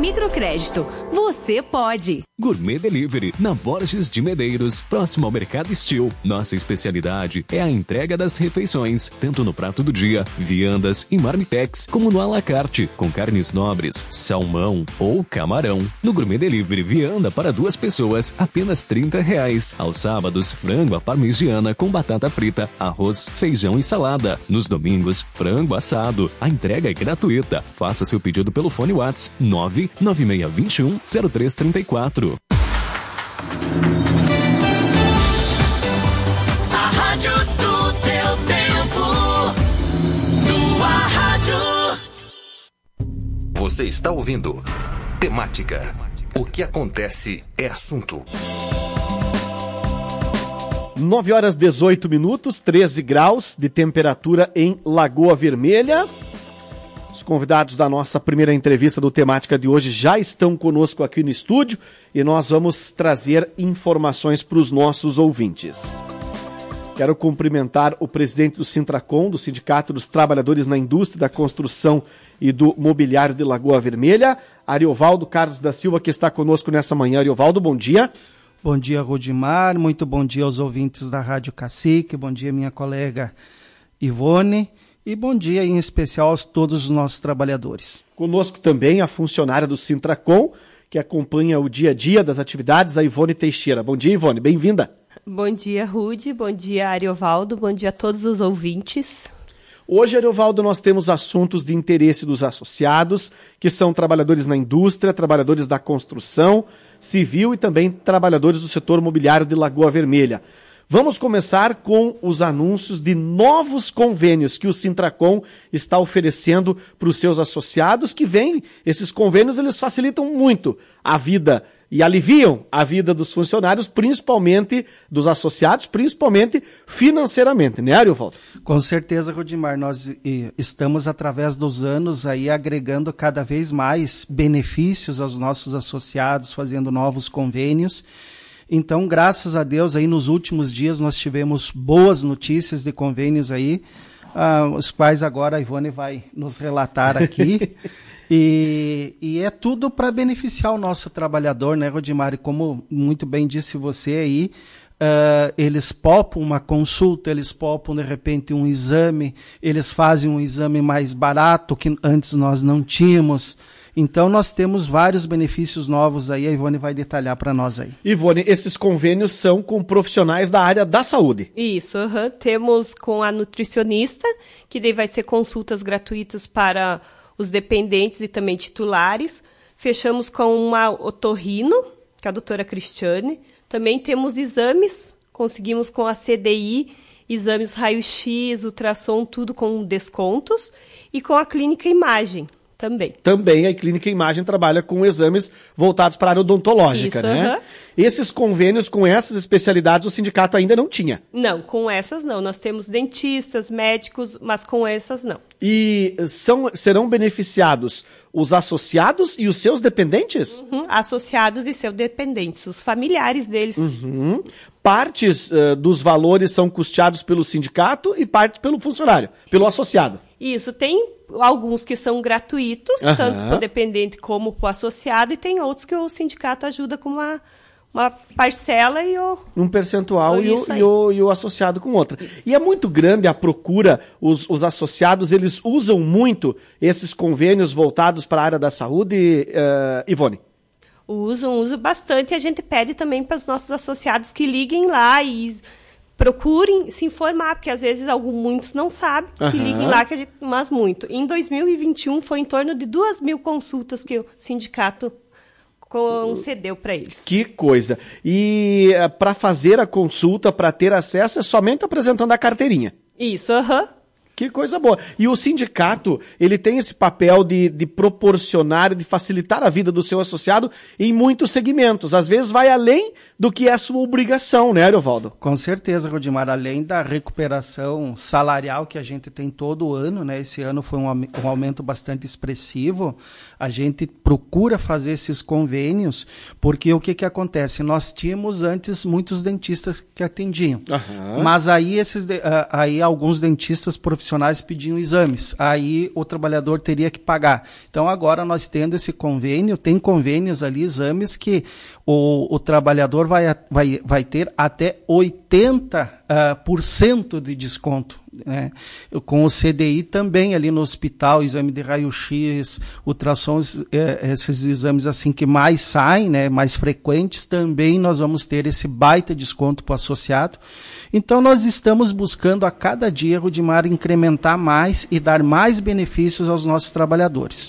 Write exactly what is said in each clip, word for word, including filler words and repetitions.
microcrédito. Você pode. Gourmet Delivery, na Borges de Medeiros, próximo ao Mercado Estil. Nossa especialidade é a entrega das refeições, tanto no prato do dia, viandas e marmitex, como no à la carte, com carnes nobres, salmão ou camarão. No Gourmet Delivery, vianda para duas pessoas, apenas trinta reais. Aos sábados, frango à parmegiana com batata frita, arroz, feijão e salada. Nos domingos, frango assado. A entrega é gratuita. Faça seu pedido pelo fone WhatsApp nove nove seis dois um zero três três quatro. A rádio do teu tempo, tua rádio. Você está ouvindo Temática. O que acontece é assunto. nove horas e dezoito minutos, treze graus de temperatura em Lagoa Vermelha. Os convidados da nossa primeira entrevista do Temática de hoje já estão conosco aqui no estúdio e nós vamos trazer informações para os nossos ouvintes. Quero cumprimentar o presidente do Sintracom, do Sindicato dos Trabalhadores na Indústria da Construção e do Mobiliário de Lagoa Vermelha, Ariovaldo Carlos da Silva, que está conosco nessa manhã. Ariovaldo, bom dia. Bom dia, Rudimar, muito bom dia aos ouvintes da Rádio Cacique, bom dia minha colega Ivone. E bom dia, em especial, a todos os nossos trabalhadores. Conosco também a funcionária do Sintracom, que acompanha o dia a dia das atividades, a Ivone Teixeira. Bom dia, Ivone, bem-vinda. Bom dia, Rude, bom dia, Ariovaldo, bom dia a todos os ouvintes. Hoje, Ariovaldo, nós temos assuntos de interesse dos associados, que são trabalhadores na indústria, trabalhadores da construção civil e também trabalhadores do setor mobiliário de Lagoa Vermelha. Vamos começar com os anúncios de novos convênios que o Sintracom está oferecendo para os seus associados, que vêm, esses convênios, eles facilitam muito a vida e aliviam a vida dos funcionários, principalmente dos associados, principalmente financeiramente, né, Ariovaldo? Com certeza, Rudimar, nós e, estamos através dos anos aí agregando cada vez mais benefícios aos nossos associados, fazendo novos convênios. Então, graças a Deus, aí nos últimos dias nós tivemos boas notícias de convênios aí, ah, os quais agora a Ivone vai nos relatar aqui. e, e é tudo para beneficiar o nosso trabalhador, né, Rodimar? E como muito bem disse você aí, Uh, eles popam uma consulta, eles popam de repente um exame, eles fazem um exame mais barato que antes nós não tínhamos. Então nós temos vários benefícios novos aí, a Ivone vai detalhar para nós aí. Ivone, esses convênios são com profissionais da área da saúde. Isso, uhum. Temos com a nutricionista, que daí vai ser consultas gratuitas para os dependentes e também titulares. Fechamos com uma otorrino, que é a doutora Cristiane. Também temos exames, conseguimos com a C D I, exames raio-x, ultrassom, tudo com descontos. E com a clínica imagem também. Também a clínica imagem trabalha com exames voltados para a área odontológica, Isso, né? Uhum. Esses convênios com essas especialidades o sindicato ainda não tinha? Não, com essas não. Nós temos dentistas, médicos, mas com essas não. E são, serão beneficiados os associados e os seus dependentes? Uhum. Associados e seus dependentes, os familiares deles. Uhum. Partes uh, dos valores são custeados pelo sindicato e parte pelo funcionário, pelo associado. Isso, tem alguns que são gratuitos, uhum. tanto para o dependente como para o associado, e tem outros que o sindicato ajuda com uma, uma parcela e o... Um percentual e o, e, o, e o associado com outra. E é muito grande a procura, os, os associados, eles usam muito esses convênios voltados para a área da saúde, uh, Ivone? Usam, usam bastante, e a gente pede também para os nossos associados que liguem lá e procurem se informar, porque às vezes alguns, muitos não sabem, uhum. que liguem lá, que a gente, mas muito. Em dois mil e vinte e um foi em torno de duas mil consultas que o sindicato concedeu para eles. Que coisa! E uh, para fazer a consulta, para ter acesso, é somente apresentando a carteirinha? Isso, aham. Uhum. Que coisa boa. E o sindicato, ele tem esse papel de, de proporcionar, de facilitar a vida do seu associado em muitos segmentos. Às vezes vai além do que é a sua obrigação, né, Ariovaldo? Com certeza, Rodimar. Além da recuperação salarial que a gente tem todo ano, né? Esse ano foi um, um aumento bastante expressivo. A gente procura fazer esses convênios, porque o que que acontece? Nós tínhamos antes muitos dentistas que atendiam. Uhum. Mas aí, esses, aí alguns dentistas profissionais profissionais pediam exames, aí o trabalhador teria que pagar. Então agora nós tendo esse convênio, tem convênios ali, exames que o, o trabalhador vai, vai, vai ter até oitenta por cento de desconto. Né? Com o C D I também ali no hospital, exame de raio-x, ultrassons, é, esses exames assim que mais saem, né, mais frequentes, também nós vamos ter esse baita desconto para o associado. Então nós estamos buscando a cada dia, Rudimar, incrementar mais e dar mais benefícios aos nossos trabalhadores.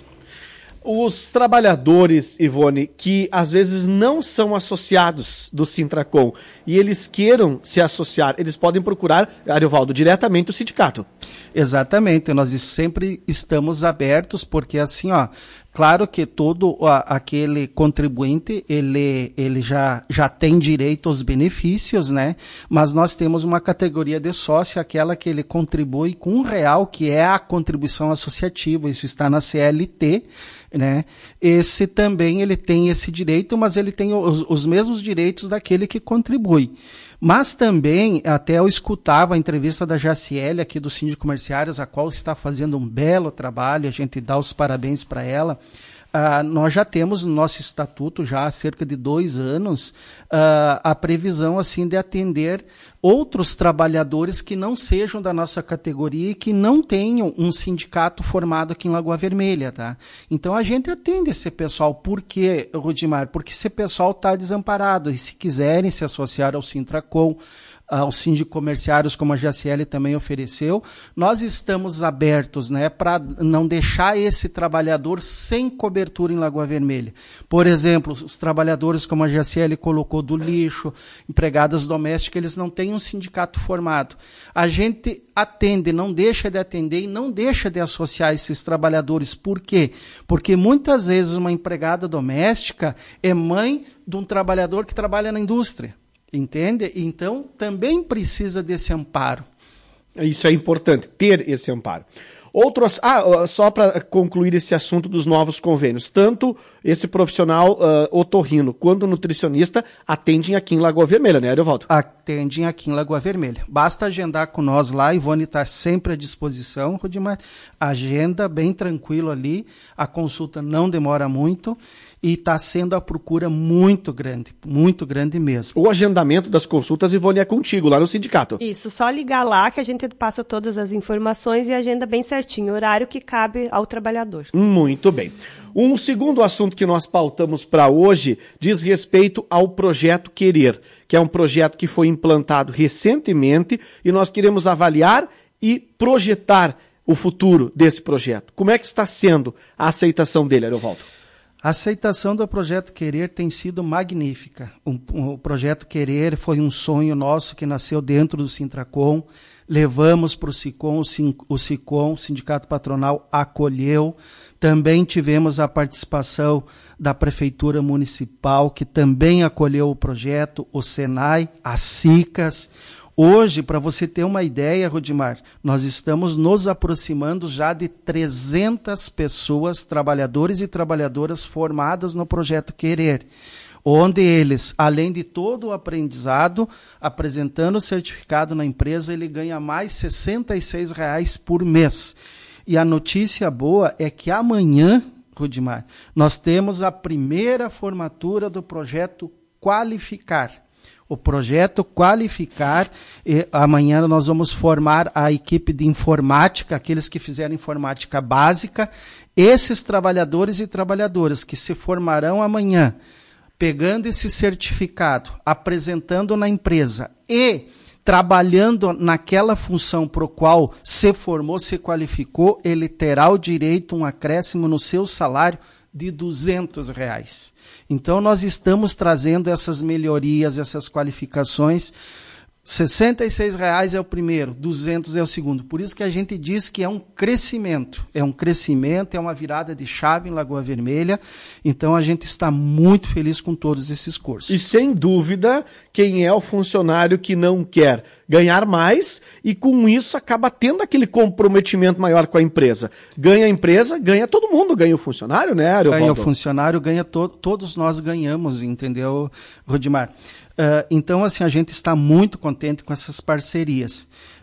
Os trabalhadores, Ivone, que às vezes não são associados do Sintracom e eles queiram se associar, eles podem procurar, Ariovaldo, diretamente o sindicato. Exatamente, nós sempre estamos abertos, porque assim, ó, claro que todo ó, aquele contribuinte, ele, ele já, já tem direito aos benefícios, né? Mas nós temos uma categoria de sócio, aquela que ele contribui com um real, que é a contribuição associativa, isso está na C L T, né? Esse também, ele tem esse direito, mas ele tem os, os mesmos direitos daquele que contribui. Mas também, até eu escutava a entrevista da Jaciele aqui do Síndico Comerciários, a qual está fazendo um belo trabalho, a gente dá os parabéns para ela. Uh, nós já temos no nosso estatuto, já há cerca de dois anos, uh, a previsão assim de atender outros trabalhadores que não sejam da nossa categoria e que não tenham um sindicato formado aqui em Lagoa Vermelha, tá? Então a gente atende esse pessoal. Por quê, Rudimar? Porque esse pessoal está desamparado e se quiserem se associar ao Sintracom, aos síndicos comerciários, como a Jaciele também ofereceu, nós estamos abertos, né, para não deixar esse trabalhador sem cobertura em Lagoa Vermelha. Por exemplo, os trabalhadores, como a Jaciele colocou, do lixo, empregadas domésticas, eles não têm um sindicato formado. A gente atende, não deixa de atender e não deixa de associar esses trabalhadores. Por quê? Porque muitas vezes uma empregada doméstica é mãe de um trabalhador que trabalha na indústria. Entende? Então, também precisa desse amparo. Isso é importante, ter esse amparo. Outros, ah, só para concluir esse assunto dos novos convênios, tanto esse profissional uh, otorrino quanto nutricionista atendem aqui em Lagoa Vermelha, né, Ariovaldo? Atendem aqui em Lagoa Vermelha. Basta agendar com nós lá, a Ivone está sempre à disposição, Rudimar. Agenda bem tranquilo ali, a consulta não demora muito e está sendo a procura muito grande, muito grande mesmo. O agendamento das consultas, Ivone, é contigo, lá no sindicato. Isso, só ligar lá que a gente passa todas as informações e agenda bem certinho, horário que cabe ao trabalhador. Muito bem. Um segundo assunto que nós pautamos para hoje diz respeito ao Projeto Querer, que é um projeto que foi implantado recentemente e nós queremos avaliar e projetar o futuro desse projeto. Como é que está sendo a aceitação dele, Ariovaldo? A aceitação do Projeto Querer tem sido magnífica. Um, um, o Projeto Querer foi um sonho nosso que nasceu dentro do Sintracom. Levamos para o SICOM, o SICOM, o Sindicato Patronal, acolheu. Também tivemos a participação da Prefeitura Municipal, que também acolheu o projeto, o SENAI, as SICAS. Hoje, para você ter uma ideia, Rudimar, nós estamos nos aproximando já de trezentas pessoas, trabalhadores e trabalhadoras formadas no Projeto Querer, onde eles, além de todo o aprendizado, apresentando o certificado na empresa, ele ganha mais sessenta e seis reais por mês. E a notícia boa é que amanhã, Rudimar, nós temos a primeira formatura do Projeto Qualificar. O projeto Qualificar, e amanhã nós vamos formar a equipe de informática, aqueles que fizeram informática básica, esses trabalhadores e trabalhadoras que se formarão amanhã, pegando esse certificado, apresentando na empresa e trabalhando naquela função para o qual se formou, se qualificou, ele terá o direito a um acréscimo no seu salário de duzentos reais. Então, nós estamos trazendo essas melhorias, essas qualificações. sessenta e seis reais é o primeiro, duzentos é o segundo. Por isso que a gente diz que é um crescimento. É um crescimento, é uma virada de chave em Lagoa Vermelha. Então, a gente está muito feliz com todos esses cursos. E, sem dúvida, quem é o funcionário que não quer ganhar mais e, com isso, acaba tendo aquele comprometimento maior com a empresa. Ganha a empresa, ganha todo mundo. Ganha o funcionário, né, Ariovaldo? Ganha o funcionário, ganha to- todos nós ganhamos, entendeu, Rudimar? Uh, então, assim, a gente está muito contente com essas parcerias.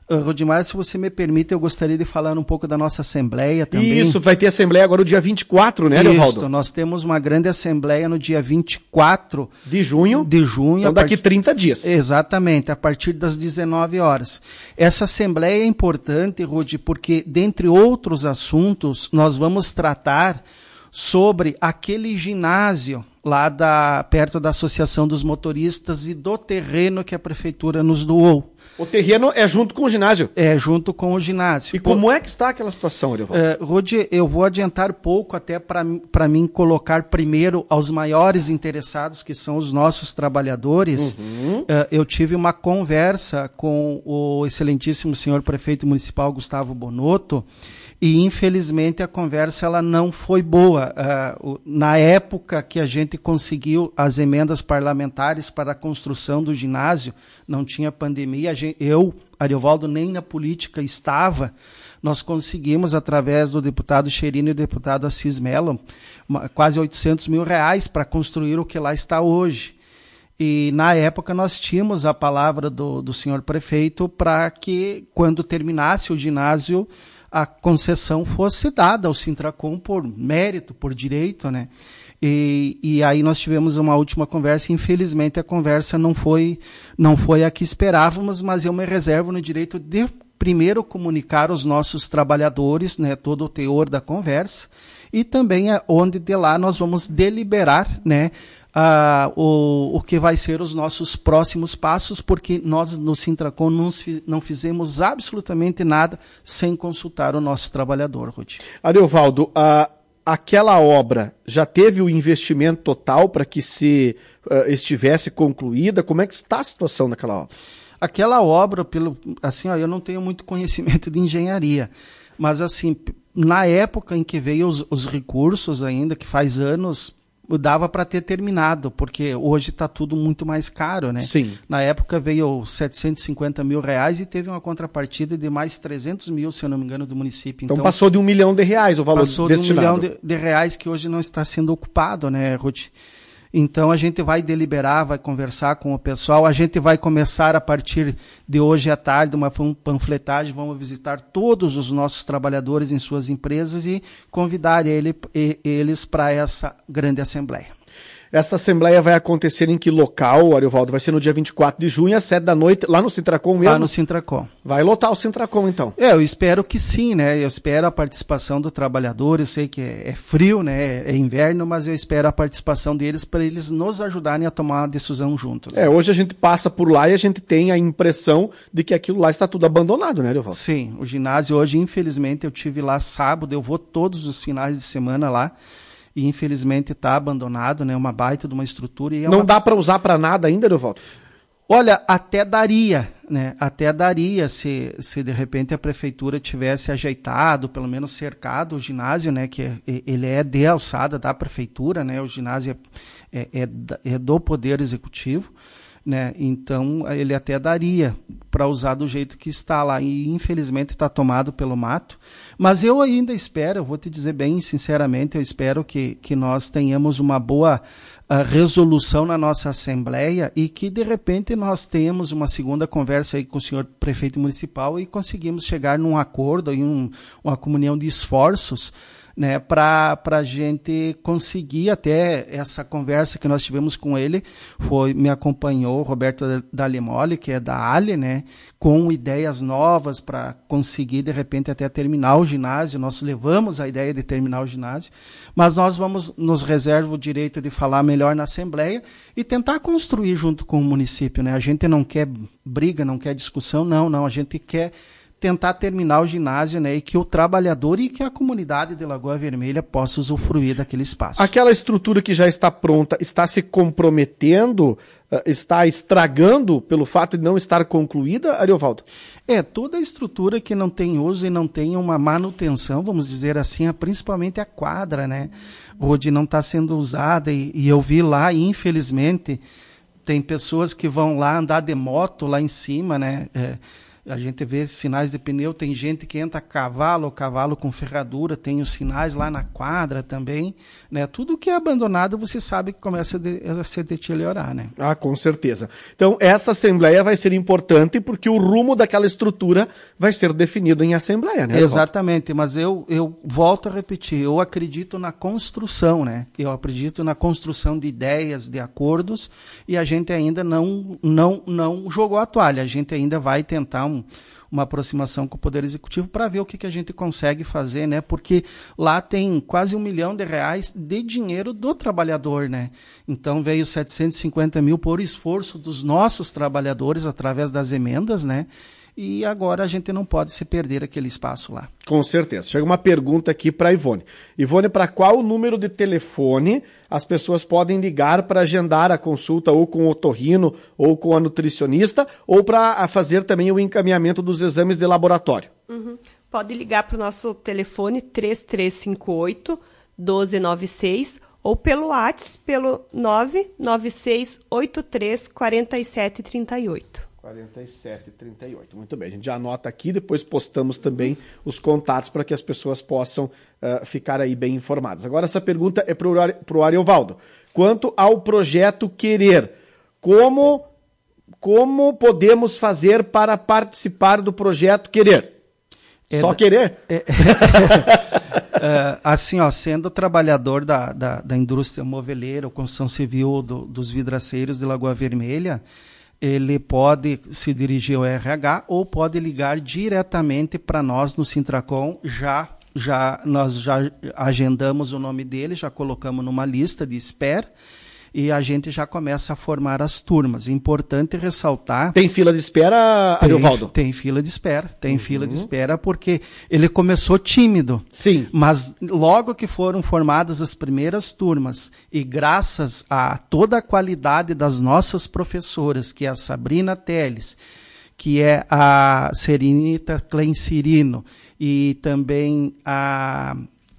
Uh, Rodimar, se você me permite, eu gostaria de falar um pouco da nossa assembleia também. Isso, vai ter assembleia agora no dia vinte e quatro, né, Leovaldo? Isso, nós temos uma grande assembleia no dia vinte e quatro de junho. De junho. Então daqui part... trinta dias. Exatamente, a partir das dezenove horas. Essa assembleia é importante, Rudi, porque, dentre outros assuntos, nós vamos tratar sobre aquele ginásio lá da, perto da Associação dos Motoristas e do terreno que a prefeitura nos doou. O terreno é junto com o ginásio? É, junto com o ginásio. E como é que está aquela situação, Arivaldo? Uh, Rudi, eu vou adiantar pouco até para mim colocar primeiro aos maiores interessados, que são os nossos trabalhadores. Uhum. Uh, eu tive uma conversa com o excelentíssimo senhor prefeito municipal Gustavo Bonotto, e infelizmente a conversa ela não foi boa. Uh, na época que a gente conseguiu as emendas parlamentares para a construção do ginásio, não tinha pandemia, a gente, eu, Ariovaldo, nem na política estava, nós conseguimos, através do deputado Cherino e do deputado Assis Mello, uma, quase oitocentos mil reais para construir o que lá está hoje. E na época nós tínhamos a palavra do, do senhor prefeito para que, quando terminasse o ginásio, a concessão fosse dada ao Sintracom por mérito, por direito, né? E, e aí nós tivemos uma última conversa e infelizmente a conversa não foi, não foi a que esperávamos, mas eu me reservo no direito de primeiro comunicar aos nossos trabalhadores, né, todo o teor da conversa, e também onde de lá nós vamos deliberar, né, Uh, o, o que vai ser os nossos próximos passos, porque nós no Sintracom não, não fizemos absolutamente nada sem consultar o nosso trabalhador, Ruth. Ariovaldo, uh, aquela obra já teve o investimento total para que se uh, estivesse concluída? Como é que está a situação daquela obra? Aquela obra, pelo, assim, ó, eu não tenho muito conhecimento de engenharia, mas assim, na época em que veio os, os recursos ainda, que faz anos, dava para ter terminado, porque hoje está tudo muito mais caro, né? Sim. Na época veio setecentos e cinquenta mil reais e teve uma contrapartida de mais trezentos mil, se eu não me engano, do município. Então, então passou de um milhão de reais o valor passou destinado. Passou de um milhão de, de reais que hoje não está sendo ocupado, né, Ruth? Então a gente vai deliberar, vai conversar com o pessoal, a gente vai começar a partir de hoje à tarde uma panfletagem, vamos visitar todos os nossos trabalhadores em suas empresas e convidar ele, eles para essa grande assembleia. Essa assembleia vai acontecer em que local, Ariovaldo? Vai ser no dia vinte e quatro de junho, às sete da noite, lá no Sintracom mesmo? Lá no Sintracom. Vai lotar o Sintracom, então? É, eu espero que sim, né? Eu espero a participação do trabalhador, eu sei que é, é frio, né? É inverno, mas eu espero a participação deles para eles nos ajudarem a tomar uma decisão juntos. É, hoje a gente passa por lá e a gente tem a impressão de que aquilo lá está tudo abandonado, né, Ariovaldo? Sim, o ginásio hoje, infelizmente, eu tive lá sábado, eu vou todos os finais de semana lá, e infelizmente está abandonado, né? Uma baita de uma estrutura. E é Não uma... dá para usar para nada ainda, Ariovaldo? Olha, até daria, né? Até daria se, se de repente a prefeitura tivesse ajeitado, pelo menos cercado o ginásio, né? Que é, ele é de alçada da prefeitura, né? O ginásio é, é, é do Poder Executivo, né? Então ele até daria para usar do jeito que está lá e infelizmente está tomado pelo mato, mas eu ainda espero, eu vou te dizer bem sinceramente, eu espero que, que nós tenhamos uma boa uh, resolução na nossa assembleia e que de repente nós tenhamos uma segunda conversa aí com o senhor prefeito municipal e conseguimos chegar num acordo, em um, uma comunhão de esforços, né, para a gente conseguir até essa conversa que nós tivemos com ele, foi, me acompanhou o Roberto Dalemoli, que é da Ali, né, com ideias novas para conseguir, de repente, até terminar o ginásio. Nós levamos a ideia de terminar o ginásio, mas nós vamos, nos reserva o direito de falar melhor na Assembleia e tentar construir junto com o município, né? A gente não quer briga, não quer discussão, não, não, a gente quer tentar terminar o ginásio, né, e que o trabalhador e que a comunidade de Lagoa Vermelha possa usufruir daquele espaço. Aquela estrutura que já está pronta está se comprometendo, está estragando pelo fato de não estar concluída, Ariovaldo? É, toda a estrutura que não tem uso e não tem uma manutenção, vamos dizer assim, principalmente a quadra, né, onde não está sendo usada e, e eu vi lá, infelizmente, tem pessoas que vão lá andar de moto lá em cima, né, é, A gente vê sinais de pneu, tem gente que entra a cavalo, ou cavalo com ferradura, tem os sinais lá na quadra também, né? Tudo que é abandonado, você sabe que começa a, de, a se deteriorar, né? Ah, com certeza. Então, essa assembleia vai ser importante porque o rumo daquela estrutura vai ser definido em assembleia, né? Exatamente, mas eu, eu volto a repetir, eu acredito na construção, né? Eu acredito na construção de ideias, de acordos, e a gente ainda não, não, não jogou a toalha, a gente ainda vai tentar um, uma aproximação com o Poder Executivo para ver o que, que a gente consegue fazer, né? Porque lá tem quase um milhão de reais de dinheiro do trabalhador, né? Então veio setecentos e cinquenta mil por esforço dos nossos trabalhadores através das emendas, né? E agora a gente não pode se perder aquele espaço lá. Com certeza. Chega uma pergunta aqui para Ivone. Ivone, para qual número de telefone as pessoas podem ligar para agendar a consulta ou com o otorrino ou com a nutricionista ou para fazer também o encaminhamento dos exames de laboratório? Uhum. Pode ligar para o nosso telefone três três cinco oito, um dois nove seis ou pelo WhatsApp pelo nove nove seis oito três quatro sete três oito. quarenta e sete, trinta e oito. Muito bem, a gente já anota aqui, depois postamos também os contatos para que as pessoas possam uh, ficar aí bem informadas. Agora essa pergunta é para o Ariovaldo. Quanto ao projeto Querer, como, como podemos fazer para participar do projeto Querer? É Só da... querer? É... uh, assim, ó, sendo trabalhador da, da, da indústria moveleira ou construção civil do, dos vidraceiros de Lagoa Vermelha, ele pode se dirigir ao R H ou pode ligar diretamente para nós no Sintracom. Já, já, nós já agendamos o nome dele, já colocamos numa lista de espera e a gente já começa a formar as turmas. Importante ressaltar... Tem fila de espera, Ariovaldo? Tem, tem fila de espera, tem uhum. fila de espera porque ele começou tímido. Sim. Mas logo que foram formadas as primeiras turmas e graças a toda a qualidade das nossas professoras, que é a Sabrina Teles, que é a Serenita Clencirino e também a...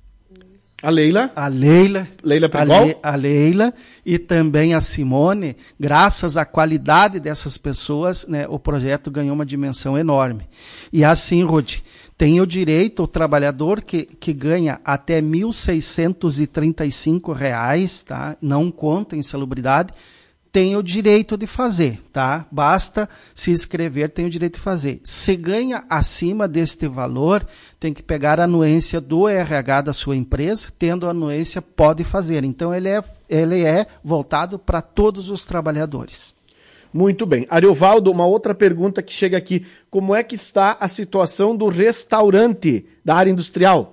A Leila. A Leila. Leila a, Le, a Leila e também a Simone, graças à qualidade dessas pessoas, né, o projeto ganhou uma dimensão enorme. E assim, Ruth, tem o direito, o trabalhador que, que ganha até mil seiscentos e trinta e cinco reais, tá? Não conta insalubridade, tem o direito de fazer, tá? Basta se inscrever, tem o direito de fazer. Se ganha acima deste valor, tem que pegar a anuência do R H da sua empresa, tendo a anuência, pode fazer. Então, ele é, ele é voltado para todos os trabalhadores. Muito bem. Ariovaldo, uma outra pergunta que chega aqui. Como é que está a situação do restaurante da área industrial?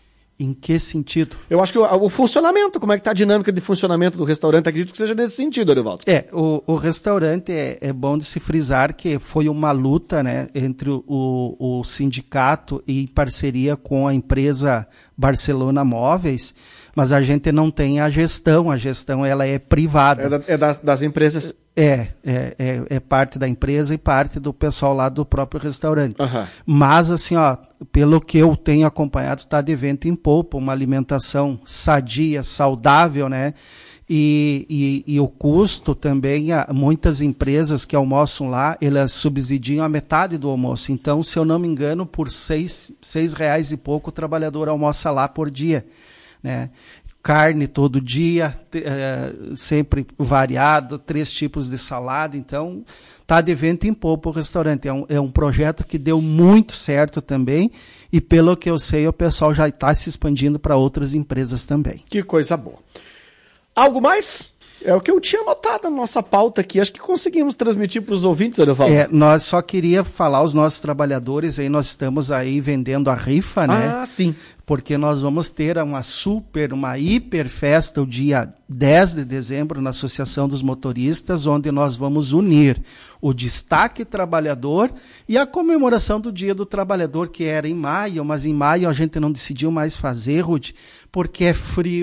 Em que sentido? Eu acho que o, o funcionamento, como é que está a dinâmica de funcionamento do restaurante, acredito que seja nesse sentido, Ariovaldo. É, o, o restaurante é, é bom de se frisar que foi uma luta, né, entre o, o sindicato e parceria com a empresa Barcelona Móveis, mas a gente não tem a gestão, a gestão ela é privada. É, da, é das, das empresas... É, é, é, é parte da empresa e parte do pessoal lá do próprio restaurante. Uhum. Mas, assim, ó, pelo que eu tenho acompanhado, está de vento em polpa, uma alimentação sadia, saudável, né? E, e, e o custo também, muitas empresas que almoçam lá, elas subsidiam a metade do almoço. Então, se eu não me engano, por seis, seis reais e pouco, o trabalhador almoça lá por dia, né? Carne todo dia, é, sempre variado, três tipos de salada. Então, está de vento em polpa o restaurante. É um, é um projeto que deu muito certo também e, pelo que eu sei, o pessoal já está se expandindo para outras empresas também. Que coisa boa. Algo mais? É o que eu tinha notado na nossa pauta aqui. Acho que conseguimos transmitir para os ouvintes, Ariovaldo. É, nós só queria falar aos nossos trabalhadores, aí nós estamos aí vendendo a rifa, né? Ah, sim. Porque nós vamos ter uma super, uma hiper festa o dia dez de dezembro na Associação dos Motoristas, onde nós vamos unir o destaque trabalhador e a comemoração do Dia do Trabalhador, que era em maio, mas em maio a gente não decidiu mais fazer, Ruth, porque é frio,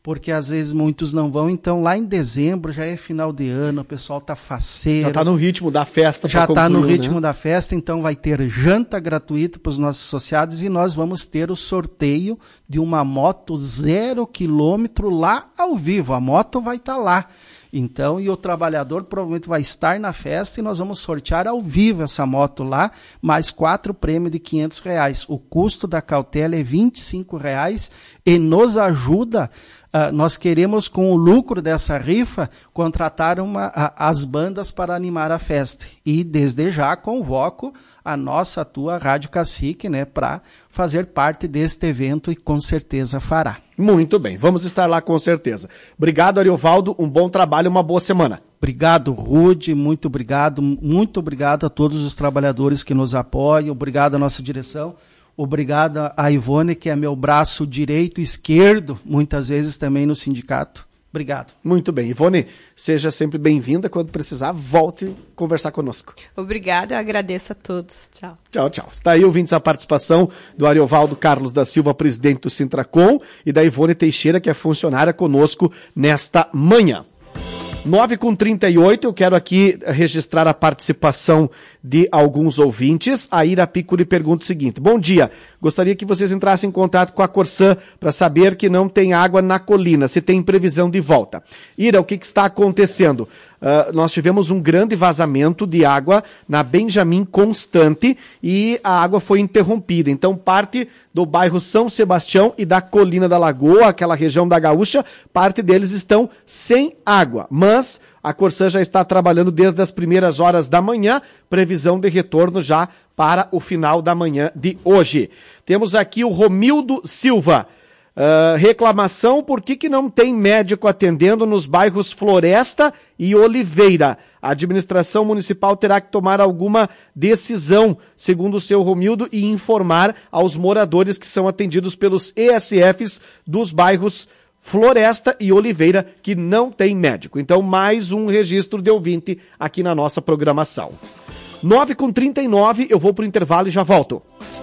porque às vezes muitos não vão. Então lá em dezembro já é final de ano, o pessoal tá faceiro. Já tá no ritmo da festa. Já tá no concluir, ritmo né? da festa, então vai ter janta gratuita para os nossos associados e nós vamos ter o sorteio de uma moto zero quilômetro lá ao vivo. A moto vai estar lá. Então, e o trabalhador provavelmente vai estar na festa e nós vamos sortear ao vivo essa moto lá, mais quatro prêmios de quinhentos reais. O custo da cautela é vinte e cinco reais e nos ajuda, uh, nós queremos com o lucro dessa rifa contratar uma, a, as bandas para animar a festa. E desde já convoco a nossa, a tua Rádio Cacique, né, para fazer parte deste evento e com certeza fará. Muito bem, vamos estar lá com certeza. Obrigado, Ariovaldo, um bom trabalho, uma boa semana. Obrigado, Rude, muito obrigado, muito obrigado a todos os trabalhadores que nos apoiam, obrigado à nossa direção, obrigado a Ivone, que é meu braço direito e esquerdo, muitas vezes também no sindicato. Obrigado. Muito bem. Ivone, seja sempre bem-vinda. Quando precisar, volte conversar conosco. Obrigada, eu agradeço a todos. Tchau. Tchau, tchau. Está aí, ouvintes, a participação do Ariovaldo Carlos da Silva, presidente do Sintracom, e da Ivone Teixeira, que é funcionária conosco nesta manhã. nove com trinta e oito, eu quero aqui registrar a participação de alguns ouvintes. A Ira Pico lhe pergunta o seguinte: bom dia, gostaria que vocês entrassem em contato com a Corsã para saber que não tem água na colina, se tem previsão de volta. Ira, o que, que está acontecendo? Uh, nós tivemos um grande vazamento de água na Benjamin Constante e a água foi interrompida. Então, parte do bairro São Sebastião e da Colina da Lagoa, aquela região da Gaúcha, parte deles estão sem água. Mas a Corsã já está trabalhando desde as primeiras horas da manhã, previsão de retorno já para o final da manhã de hoje. Temos aqui o Romildo Silva. Uh, reclamação, por que que não tem médico atendendo nos bairros Floresta e Oliveira? A administração municipal terá que tomar alguma decisão, segundo o seu Romildo, e informar aos moradores que são atendidos pelos E S Fs dos bairros Floresta e Oliveira, que não tem médico. Então, mais um registro de ouvinte aqui na nossa programação. nove com trinta e nove, eu vou para o intervalo e já volto.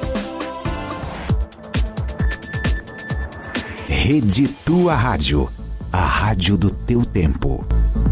Rede Tua Rádio, a rádio do teu tempo.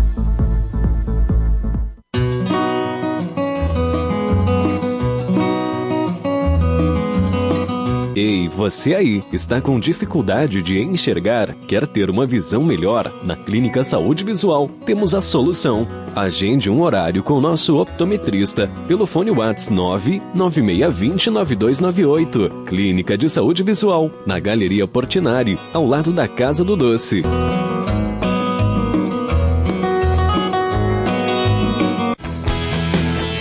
Ei, você aí, está com dificuldade de enxergar? Quer ter uma visão melhor? Na Clínica Saúde Visual, temos a solução. Agende um horário com o nosso optometrista pelo fone WhatsApp nove nove seis dois zero nove dois nove oito. Clínica de Saúde Visual, na Galeria Portinari, ao lado da Casa do Doce.